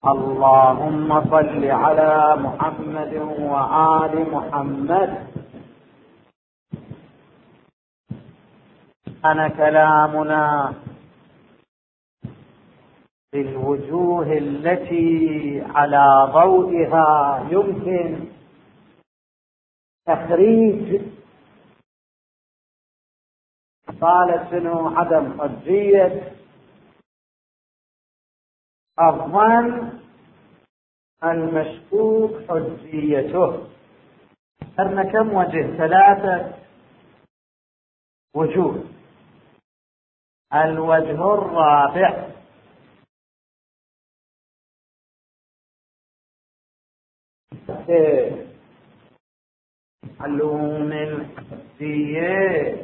اللهم صل على محمد وآل محمد. كان كلامنا في الوجوه التي على ضوئها يمكن تخريج قال شنو عدم حجية الظن المشكوك حجيته. ذكرنا كم وجه؟ 3 وجوه. الوجه الرابع معلوم الحجية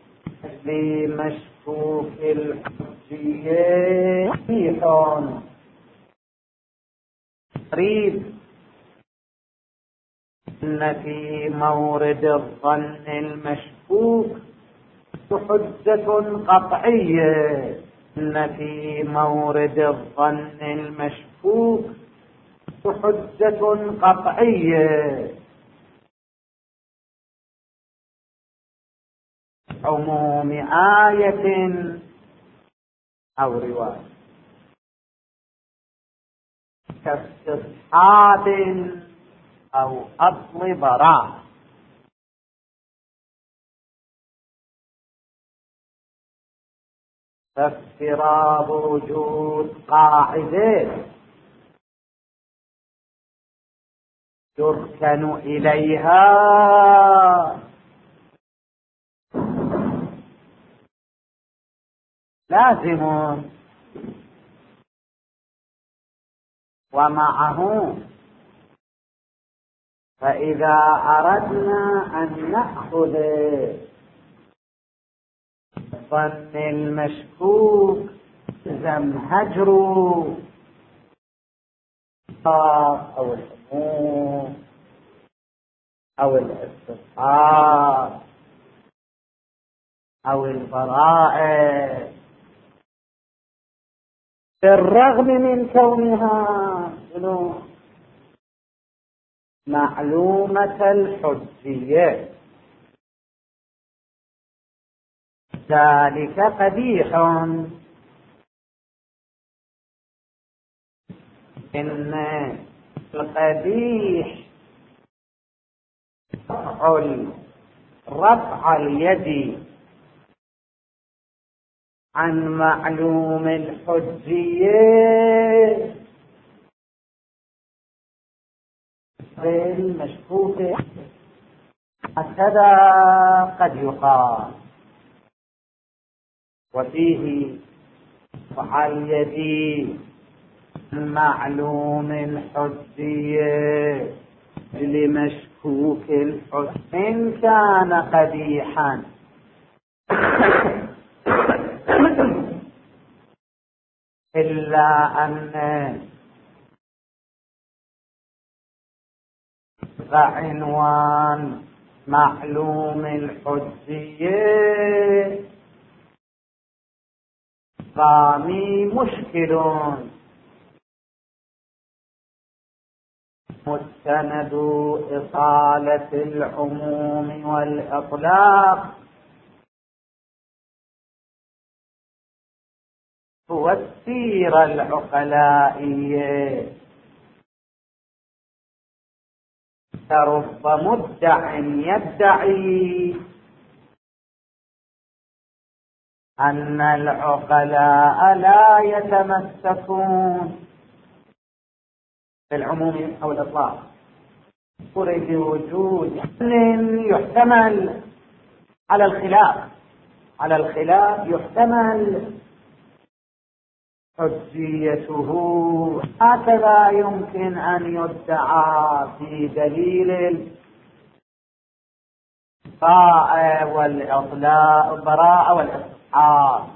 لمشكوك الحجية قريب إن في مورد الظن المشكوك حجة قطعية. إن في مورد الظن المشكوك حجة قطعية. عموم آية أو رواية كاستصحاب أو أصل براء. فافتراض وجود قاعدة يركن إليها لازم، ومعه فإذا أردنا أن نأخذ الظن المشكوك لازم هجر أو الحكم أو الاستصحاب أو البراءة، بالرغم من كونها معلومة الحجية. ذلك قبيح. إن القبيح رفع اليد عن معلوم الحجية المشكوك. هكذا قد يقال، وفيه رفع اليد عن معلوم الحجية لمشكوك الحجية إن كان قبيحا إلا أن عنوان معلوم الحجية قامي مشكل مستند إصالة العموم والإطلاق هو السيرة العقلائية. فرب مدع يدعي أن العقلاء لا يتمسكون بالعموم أو الإطلاق، وليس وجود يحتمل على الخلاف يحتمل حجيته. هكذا يمكن أن يدعى في دليل البراءة والإصحاب،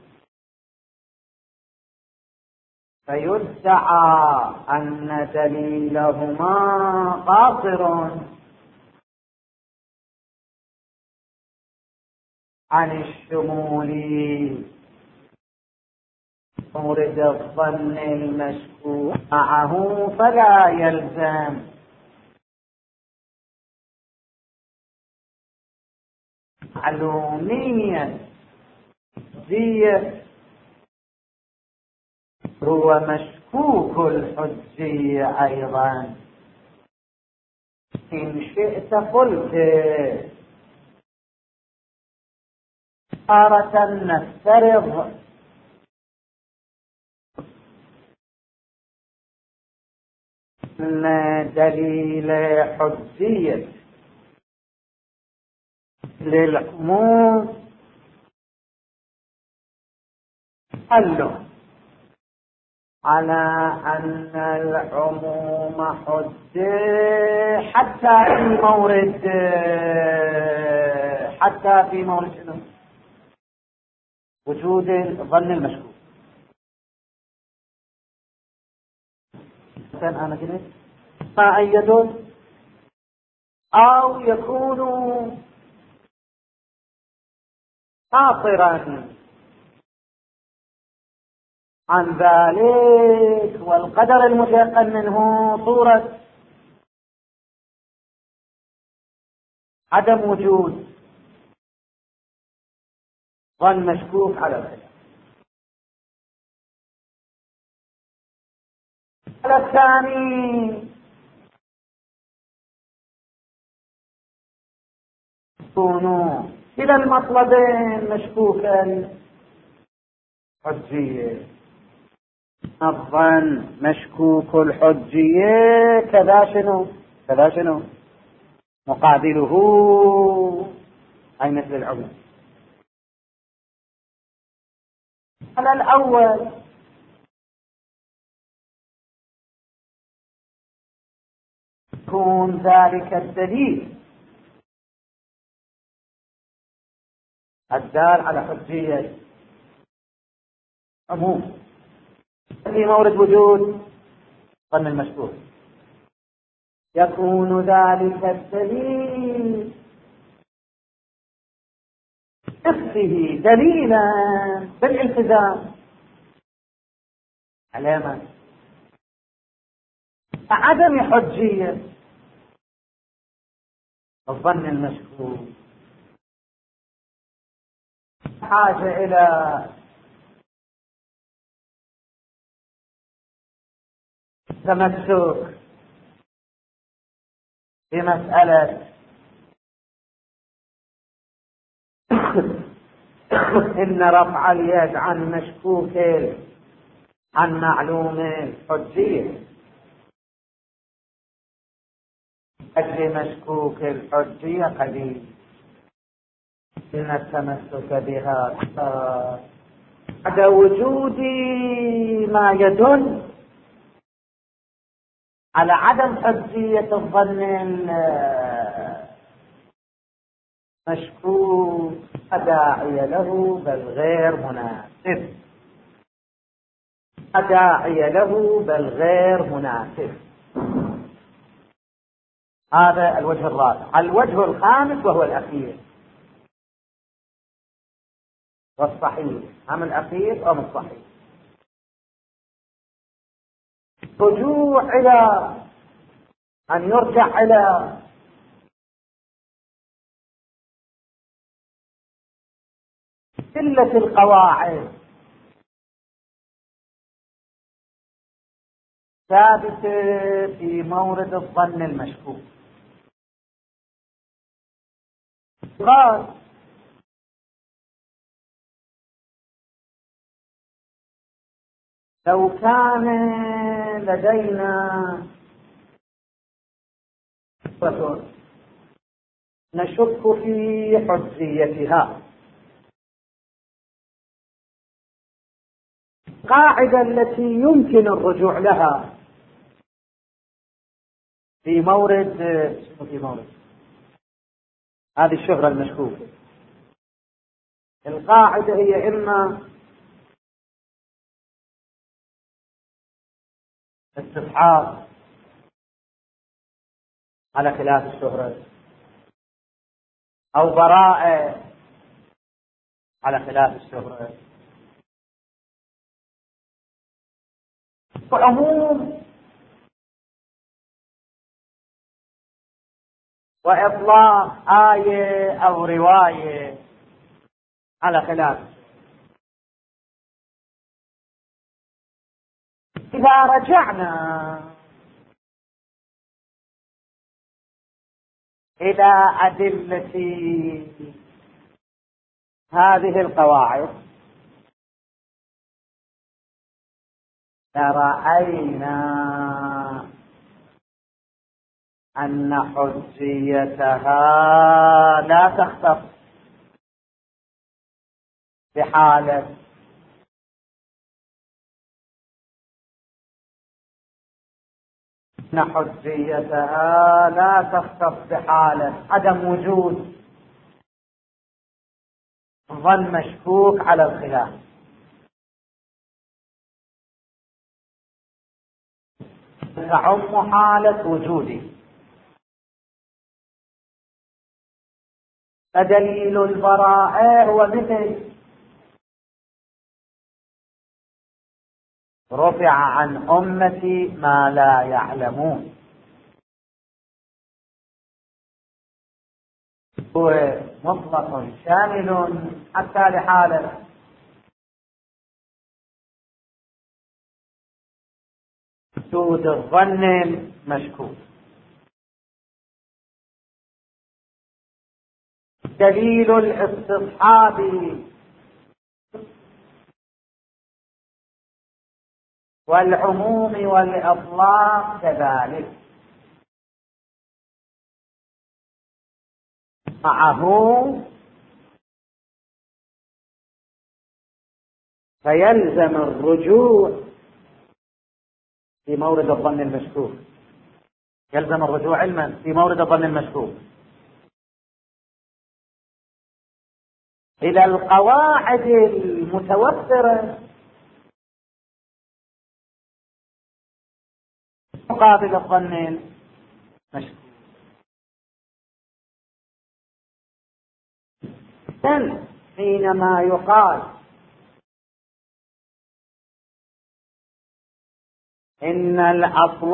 فيدعى أن دليلهما قاصر عن الشمول مورد الظن المشكوك معه فلا يلزم معلومية حجية، هو مشكوك الحجية أيضا. إن شئت قلت تارة نفترض أن دليل حجية للعموم دل على أن العموم حجة حتى في مورد وجود الظن المشكوك. أنا قلت ما أيدون أو يكون قاصرا عن ذلك، والقدر المتيقن منه صورة عدم وجود ظن مشكوك على الخلاف. الثاني يكونوا إلى المطلبين مشكوكا حجية. الظن مشكوك الحجية كذا شنو مقابله أي مثل العموم. على الأول يكون ذلك الدليل الدال على حجية عموم في مورد وجود ظن المشكوك، يكون ذلك الدليل نفسه دليلا بالالتزام علامة عدم حجية الظن المشكوك، حاجة إلى تمسك بمسألة إن رفع اليد عن مشكوك عن معلوم حجية أجل مشكوك الحجية قليل، إن التمسك بها بعد وجود ما يدل على عدم حجية الظن المشكوك داعي له بل غير مناسب، داعي له بل غير مناسب. هذا الوجه الرابع. الوجه الخامس وهو الأخير والصحيح، أم الأخير أم الصحيح، رجوع إلى أن يرجع إلى قلة القواعد ثابتة في مورد الظن المشكوك. قال لو كان لدينا نشك في حجيتها، القاعدة التي يمكن الرجوع لها في مورد هذه الشهرة المشكوكة، القاعدة هي إما استصحاب على خلاف الشهرة، أو براءة على خلاف الشهرة، عموم وإطلاق آية أو رواية على خلاف. إذا رجعنا إلى أدلة هذه القواعد لرأينا أن حجيتها لا تختص بحالة أن حجيتها لا تختص بحالة عدم وجود ظن مشكوك على الخلاف، تعم حالة وجوده. فدليل البراءة هو مثل رفع عن أمتي ما لا يعلمون، هو مطلق شامل حتى لحالة وجود الظن المشكوك. دليل الاستصحاب والعموم والإطلاق كذلك، معه فيلزم الرجوع في مورد الظن المشكوك، يلزم الرجوع علما في مورد الظن المشكوك إلى القواعد المتوفرة مقابل الظن المشكوك. حينما يقال إن الأصل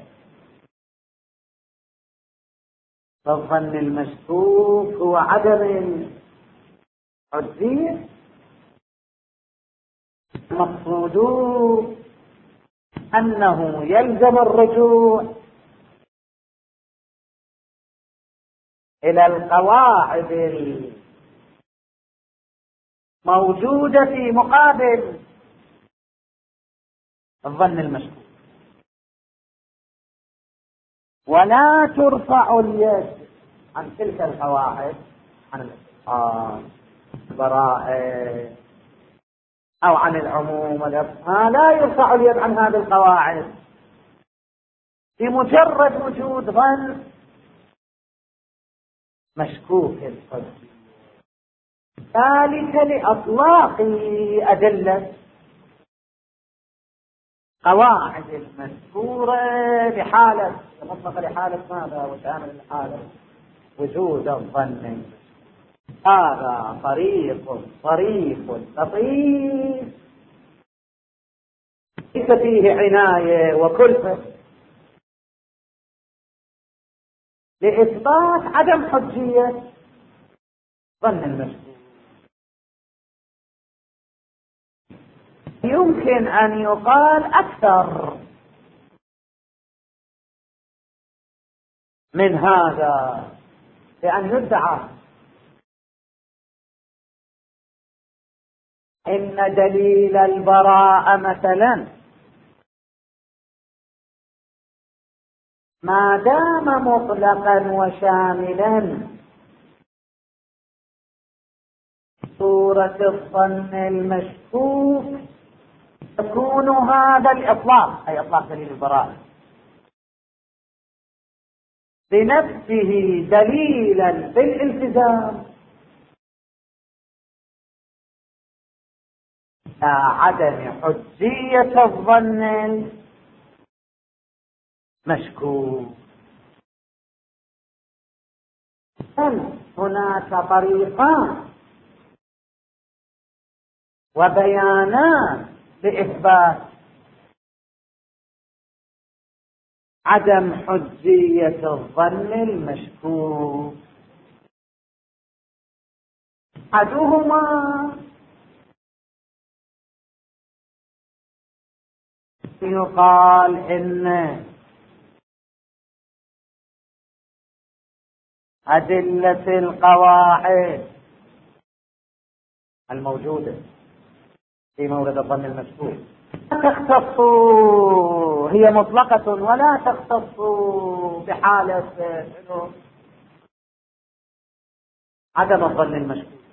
في الظن المشكوك هو عدم الحجية، المقصود أنه يلزم الرجوع إلى القواعد الموجودة في مقابل الظن المشكوك، ولا ترفع اليد عن تلك القواعد، عن الإسقاط البراءة أو عن العموم والإطلاق، لا يرفع اليد عن هذه القواعد بمجرد وجود ظن مشكوك الحجية، ذلك لإطلاق أدلة قواعد المذكورة لحالة مطلقة، لحالة ماذا؟ وشامل لحالة وجود الظن. هذا طريق صريح لطيف ليس فيه عناية وكلفة لإثبات عدم حجية ظن المشكوك. يمكن أن يقال أكثر من هذا، بأن يدعى إن دليل البراءة مثلا ما دام مطلقا وشاملا صورة الظن المشكوك يكون هذا الإطلاق، أي إطلاق دليل البراءة، بنفسه دليلا بالالتزام عدم حجية الظن المشكوك. هناك طريقان وبيانات لإثبات عدم حجية الظن المشكوك. أحدهما يقال إن أدلة القواعد الموجودة في مورد الظن المشكوك تختص، هي مطلقة ولا تختص بحالة عدم الظن المشكوك،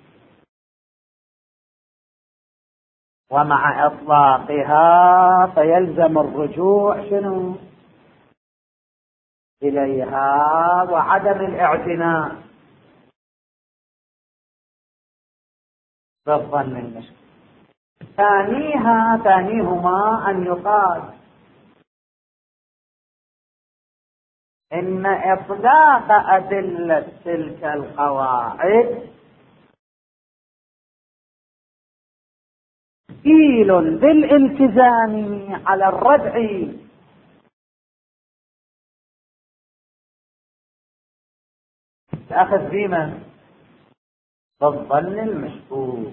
ومع إطلاقها فيلزم الرجوع شنو إليها وعدم الاعتناء بالظن المشكوك. ثانيهما أن يقال إن إطلاق أدلة تلك القواعد كفيل بالالتزام على الردع الأخذ بما بالظن المشكوك.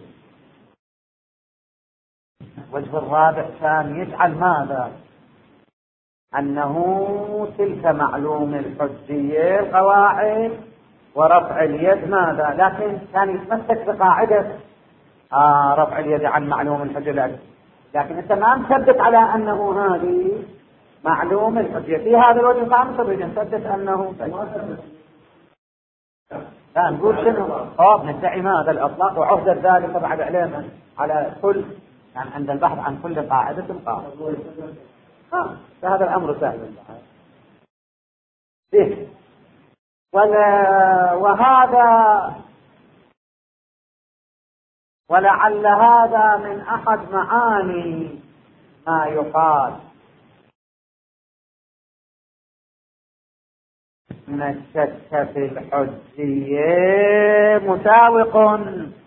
الوجه الرابع كان يجعل ماذا؟ أنه تلك معلوم الحجية القواعد ورفع اليد ماذا، لكن كان يتمسك بقاعدة رفع اليد عن معلوم الحجية، لكن أنت ما مثبت على أنه هذه معلوم الحجية. في هذا الوجه خامس نريد نثبت أنه لا نقول شنو ندعي ماذا الإطلاق وعهدة ذلك بعد علينا على كل، يعني عند البحث عن كل قاعدة قاعدة. فهذا الأمر سهل به. ولعل هذا من أحد معاني ما يقال أن الشك في الحجية مساوق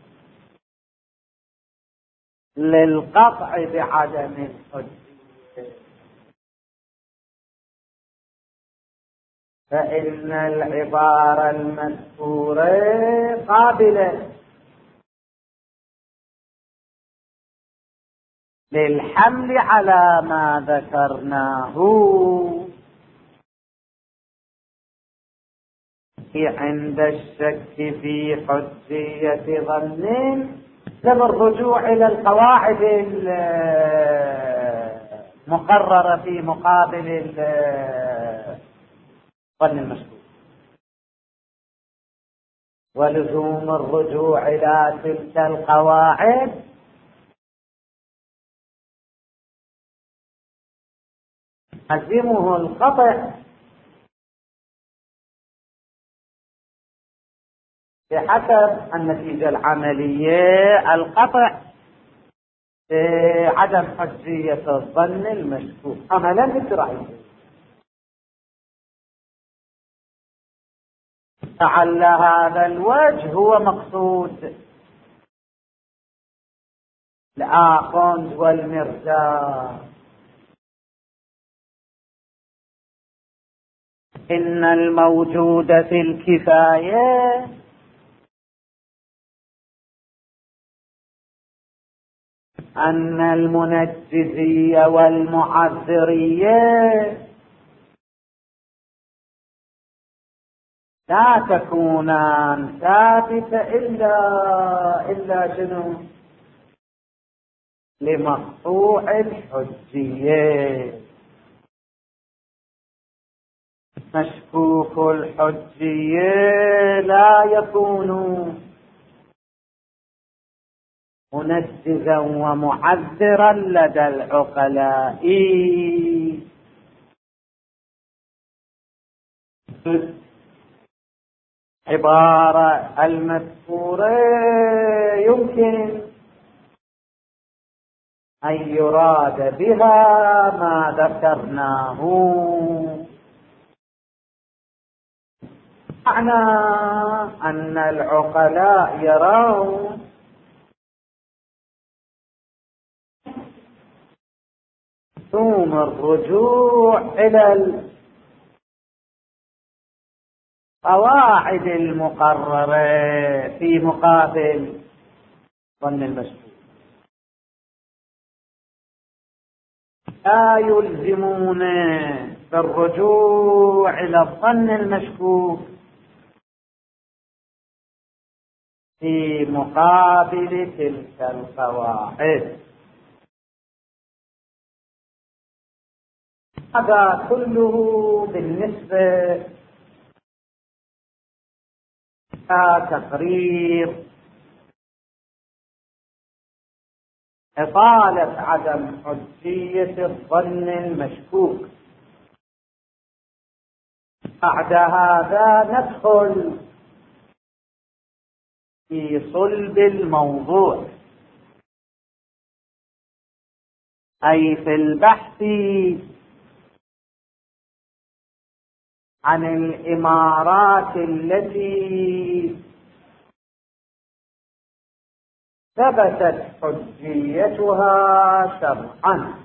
للقطع بعدم الحجية، فإن العبارة المذكورة قابلة للحمل على ما ذكرناه عند الشك في حجية ظن، لم الرجوع إلى القواعد المقررة في مقابل الظن المشكوك، ولزوم الرجوع إلى تلك القواعد يلزمه القطع بحسب النتيجة العملية، القطع عدم حجية الظن المشكوك عملا بالرأي. لعل هذا الوجه هو مقصود الآخوند والمرزا. إن الموجود في الكفاية أن المنجزية والمعذرية لا تكونان ثابتة إلا شنو؟ لمقطوع الحجية. مشكوك الحجية لا يكون منجزا ومعذرا لدى العقلاء، عبارة المذكورة يمكن أن يراد بها ما ذكرناه، معنى أن العقلاء يرون ثم الرجوع إلى قواعد المقررة في مقابل ظن المشكوك، لا يلزمون بالرجوع إلى الظن المشكوك في مقابل تلك القواعد. هذا كله بالنسبة إلى تقرير إطالة عدم حجية الظن المشكوك. بعد هذا ندخل في صلب الموضوع، أي في البحث عن الإمارات التي ثبتت حجيتها شرعا.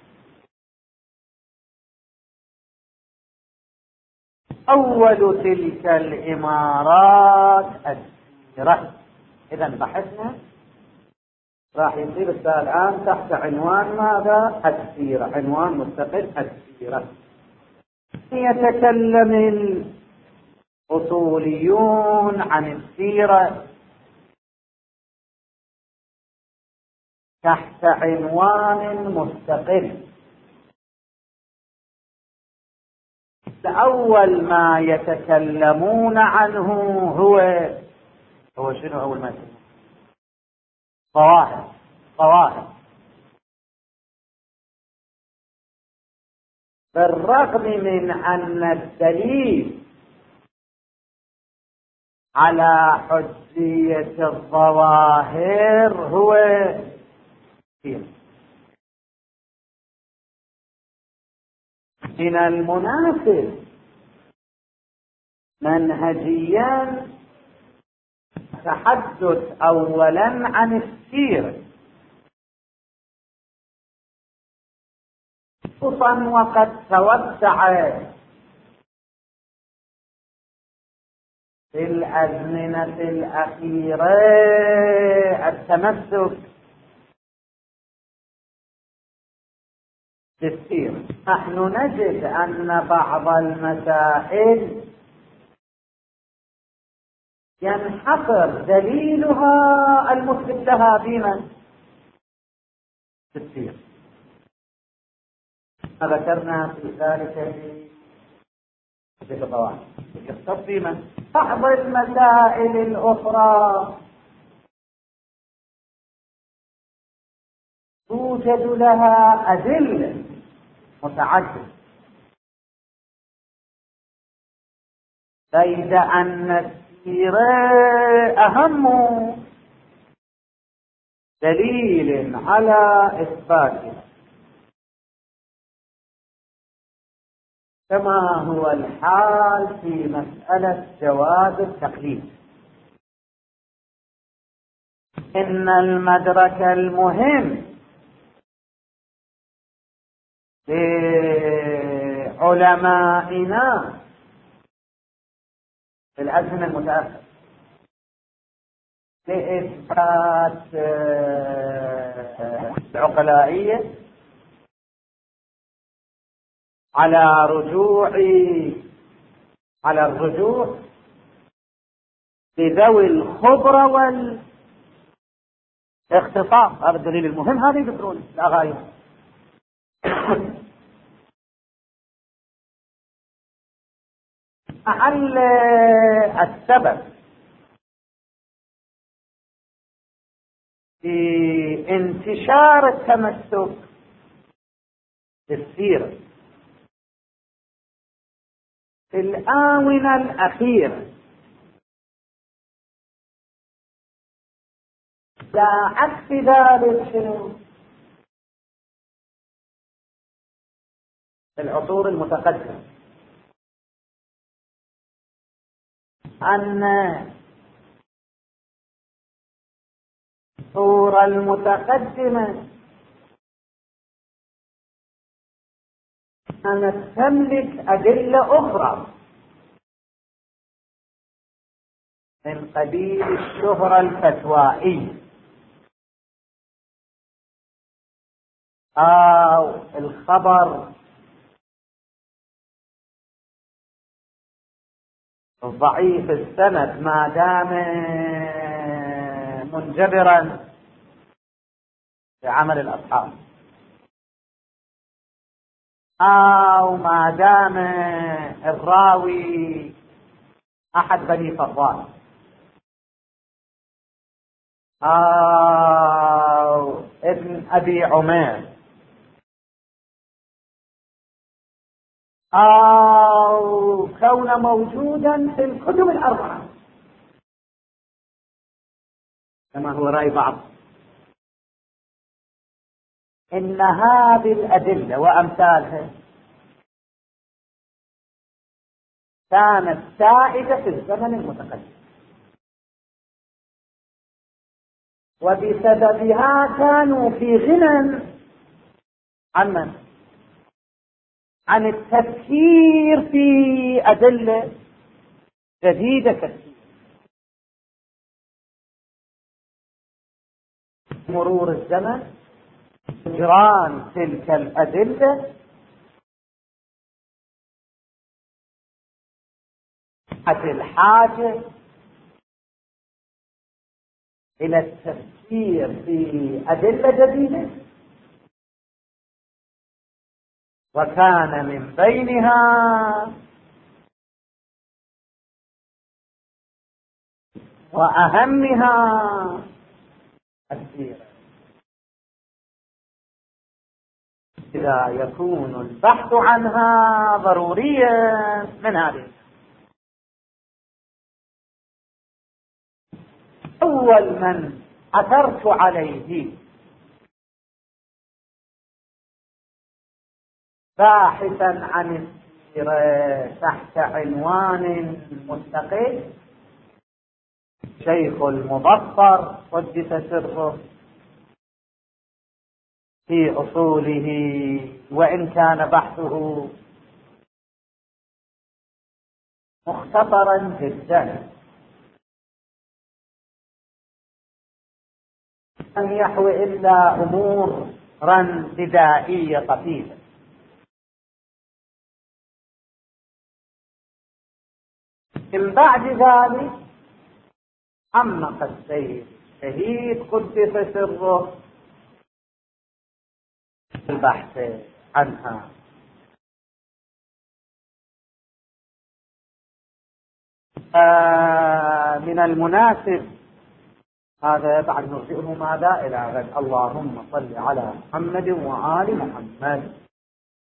أول تلك الإمارات السيرة. إذا بحثنا راح يصير الآن تحت عنوان ماذا؟ السيرة، عنوان مستقل السيرة. يتكلم الأصوليون عن السيرة تحت عنوان مستقل. أول ما يتكلمون عنه هو شنو؟ أول ما يتكلمون ظواهر. بالرغم من أن الدليل على حجية الظواهر هو من المناسب منهجيا تحدث أولا عن السير، خصوصا وقد توسع في الأزمنة الأخيرة التمسك بالسير. نحن نجد أن بعض المسائل ينحصر دليلها المثبت لها بمن؟ بالسير. ذكرنا في ذلك في القواعد يختص بمن؟ بعض المسائل الأخرى توجد لها أدلة متعددة، بيد أن السيرة أهم دليل على إثباتها، كما هو الحال في مسألة جواز التقليد. إن المدرك المهم لعلمائنا في الأزمنة المتأخرة لإثبات العقلائية على الرجوع بذوي الخبرة والاختصاص. هذا الدليل المهم، هذا يذكرون الأغاية. محل السبب في انتشار التمسك بالسيرة في الآونة الأخيرة، لا عكس ذلك شنو؟ في العصور المتقدمة، أن العصور المتقدمة كانت تملك أدلة أخرى من قبيل الشهرة الفتوائية أو الخبر ضعيف السند ما دام منجبرا بعمل الأصحاب، أو ما دام الراوي أحد بني فضال، أو ابن أبي عمير، أو كون موجودا في الكتب الأربعة كما هو رأي بعض. إن هذه الأدلة وأمثالها كانت سائدة في الزمن المتقدم، وبسببها كانوا في غنى عن من؟ عن التفكير في أدلة جديدة كثيرة. مرور الزمن جران تلك الأدلة حتى الحاجة إلى التفكير في أدلة جديدة، وكان من بينها وأهمها السيرة. إذا يكون البحث عنها ضروريا من هذه، أول من أثرت عليه باحثا عن السيرة تحت عنوان مستقل شيخ المبصر قدس سره في أصوله، وإن كان بحثه مختصرا جدا لم يحوي إلا أمورا بدائية طفيفة. من بعد ذلك عمق السيد شهيد قدس سره البحث عنها. من المناسب هذا بعد نرجئه ماذا إلى غد. اللهم صل على محمد وآل محمد.